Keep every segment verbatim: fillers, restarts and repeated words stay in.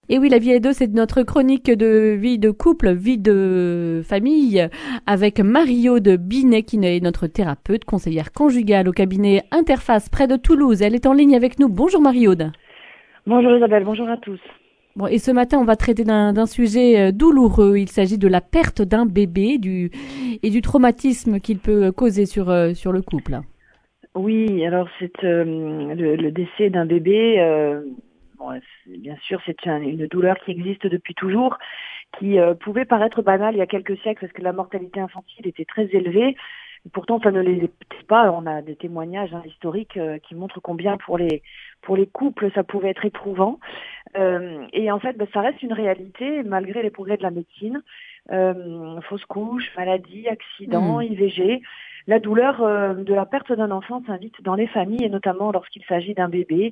Et oui, la vie à deux, c'est notre chronique de vie de couple, vie de famille, avec Marie-Aude Binet, qui est notre thérapeute, conseillère conjugale au cabinet Interface près de Toulouse. Elle est en ligne avec nous. Bonjour Marie-Aude. Bonjour Isabelle, bonjour à tous. Bon, et ce matin, on va traiter d'un, d'un sujet douloureux. Il s'agit de la perte d'un bébé du, et du traumatisme qu'il peut causer sur, euh, sur le couple. Oui, alors c'est euh, le, le décès d'un bébé. Euh, bon, c'est- bien sûr, c'est un- une douleur qui existe depuis toujours, qui euh, pouvait paraître banale il y a quelques siècles parce que la mortalité infantile était très élevée. Pourtant, ça ne l'est pas. On a des témoignages hein, historiques euh, qui montrent combien pour les pour les couples ça pouvait être éprouvant. Euh, et en fait, ben, ça reste une réalité malgré les progrès de la médecine. Euh, fausse couche, maladie, accident, Hmm. I V G. La douleur euh, de la perte d'un enfant s'invite dans les familles et notamment lorsqu'il s'agit d'un bébé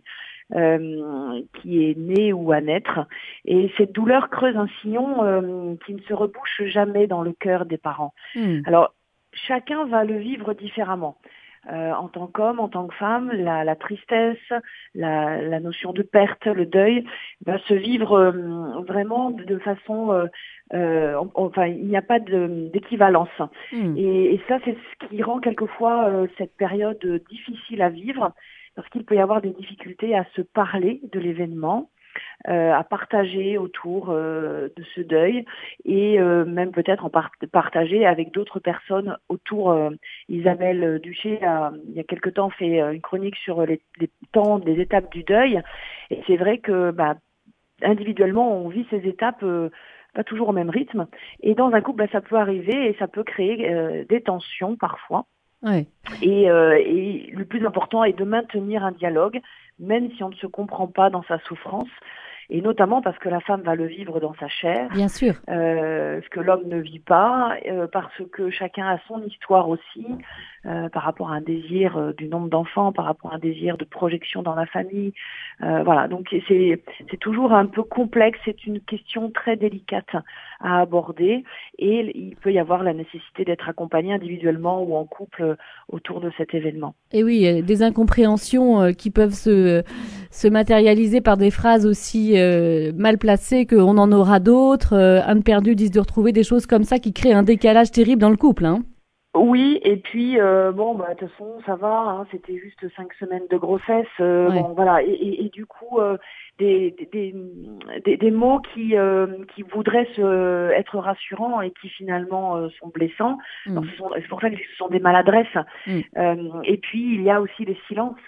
euh, qui est né ou à naître. Et cette douleur creuse un sillon euh, qui ne se rebouche jamais dans le cœur des parents. Hmm. Alors, chacun va le vivre différemment. Euh, en tant qu'homme, en tant que femme, la, la tristesse, la, la notion de perte, le deuil, va se vivre euh, vraiment de, de façon, euh, euh, on- enfin, il n'y a pas de- d'équivalence. Hmm. Et, et ça, c'est ce qui rend quelquefois euh, cette période difficile à vivre, parce qu'il peut y avoir des difficultés à se parler de l'événement, euh, à partager autour euh, de ce deuil et euh, même peut-être en par- partager avec d'autres personnes autour. Euh, Isabelle Duché a, il y a quelque temps, fait euh, une chronique sur les, les temps, les étapes du deuil. Et c'est vrai que bah, individuellement, on vit ces étapes euh, pas toujours au même rythme. Et dans un couple, bah, ça peut arriver et ça peut créer euh, des tensions parfois. Ouais. Et, euh, et le plus important est de maintenir un dialogue, même si on ne se comprend pas dans sa souffrance, et notamment parce que la femme va le vivre dans sa chair, Bien sûr. euh, ce que l'homme ne vit pas, euh, parce que chacun a son histoire aussi, euh, par rapport à un désir euh, du nombre d'enfants, par rapport à un désir de projection dans la famille. Euh, voilà, donc c'est c'est toujours un peu complexe, c'est une question très délicate à aborder, et il peut y avoir la nécessité d'être accompagné individuellement ou en couple euh, autour de cet événement. Et oui, euh, des incompréhensions euh, qui peuvent se, se matérialiser par des phrases aussi euh, mal placées qu'on en aura d'autres, euh, un de perdu, dix de retrouver, des choses comme ça qui créent un décalage terrible dans le couple. Hein. Oui, et puis euh, bon, bah de toute façon, ça va. Hein, c'était juste cinq semaines de grossesse. Euh, Ouais. bon, voilà. Et, et, et du coup, euh, des, des, des, des mots qui euh, qui voudraient se, être rassurants et qui finalement euh, sont blessants. Alors, Mm. ce sont- c'est pour ça que ce sont des maladresses. Mm. Euh, et puis, il y a aussi les silences.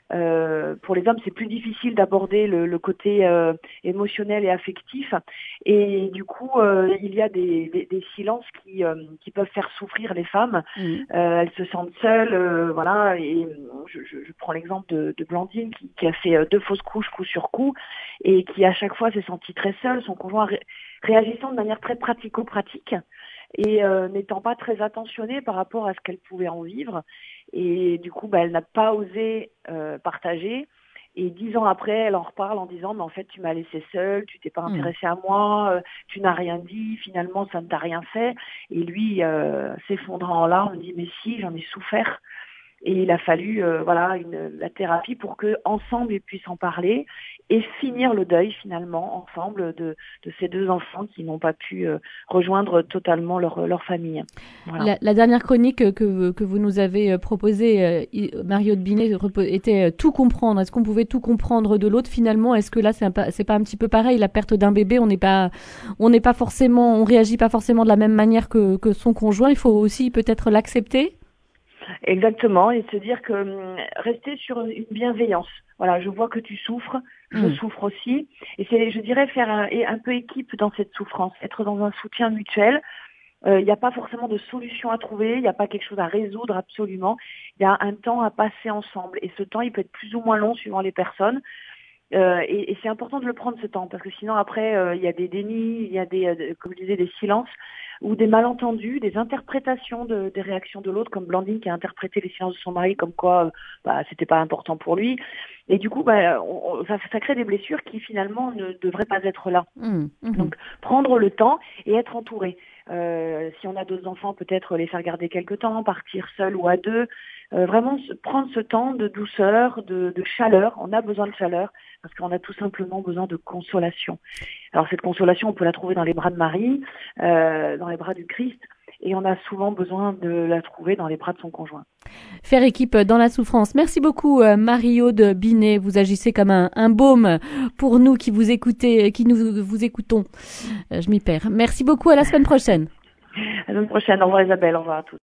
Euh, pour les hommes, c'est plus difficile d'aborder le, le côté euh, émotionnel et affectif. Et du coup, euh, il y a des, des, des silences qui, euh, qui peuvent faire souffrir les femmes. Mm. Euh, elles se sentent seules, euh, voilà. Et je, je, je prends l'exemple de, de Blandine qui, qui a fait euh, deux fausses couches coup sur coup et qui à chaque fois s'est sentie très seule, son conjoint ré- réagissant de manière très pratico-pratique et euh, n'étant pas très attentionnée par rapport à ce qu'elle pouvait en vivre. Et du coup, bah, elle n'a pas osé euh, partager. Et dix ans après, elle en reparle en disant, mais en fait, tu m'as laissé seule, tu t'es pas Mm. intéressée à moi, euh, tu n'as rien dit, finalement, ça ne t'a rien fait. Et lui, euh, s'effondrant en larmes, dit, mais si, j'en ai souffert. Et il a fallu, euh, voilà, une, la thérapie pour que ensemble ils puissent en parler et finir le deuil finalement ensemble de, de ces deux enfants qui n'ont pas pu euh, rejoindre totalement leur, leur famille. Voilà. La, la dernière chronique que, que vous nous avez proposée, euh, I- Mario de Binet, repo- était euh, tout comprendre. Est-ce qu'on pouvait tout comprendre de l'autre finalement? Est-ce que là, c'est, un, pa- c'est pas un petit peu pareil? La perte d'un bébé, on n'est pas, on n'est pas forcément, on réagit pas forcément de la même manière que, que son conjoint. Il faut aussi peut-être l'accepter. Exactement, et se dire que hum, rester sur une bienveillance. Voilà, je vois que tu souffres, je Mm. souffre aussi, et c'est, je dirais, faire un, et un peu équipe dans cette souffrance, être dans un soutien mutuel. Euh, Il n'y a pas forcément de solution à trouver, il n'y a pas quelque chose à résoudre absolument. Il y a un temps à passer ensemble, et ce temps, il peut être plus ou moins long suivant les personnes. Euh, et, et c'est important de le prendre ce temps parce que sinon après euh, il y a des dénis, il y a des, euh, comme je disais, des silences ou des malentendus, des interprétations de, des réactions de l'autre, comme Blandine qui a interprété les silences de son mari comme quoi euh, bah, c'était pas important pour lui. Et du coup, bah, on, on- ça, ça crée des blessures qui finalement ne devraient pas être là. Mm. Mhm. Donc prendre le temps et être entouré. Euh, si on a d'autres enfants, peut-être les faire garder quelque temps, partir seul ou à deux. Euh, vraiment se, prendre ce temps de douceur, de, de chaleur. On a besoin de chaleur parce qu'on a tout simplement besoin de consolation. Alors cette consolation, on peut la trouver dans les bras de Marie, euh, dans les bras du Christ, et on a souvent besoin de la trouver dans les bras de son conjoint. Faire équipe dans la souffrance. Merci beaucoup Marie-Aude Binet. Vous agissez comme un, un baume pour nous qui vous écoutez, qui nous vous écoutons. Je m'y perds. Merci beaucoup. À la semaine prochaine. À la semaine prochaine. Au revoir Isabelle. Au revoir à tous.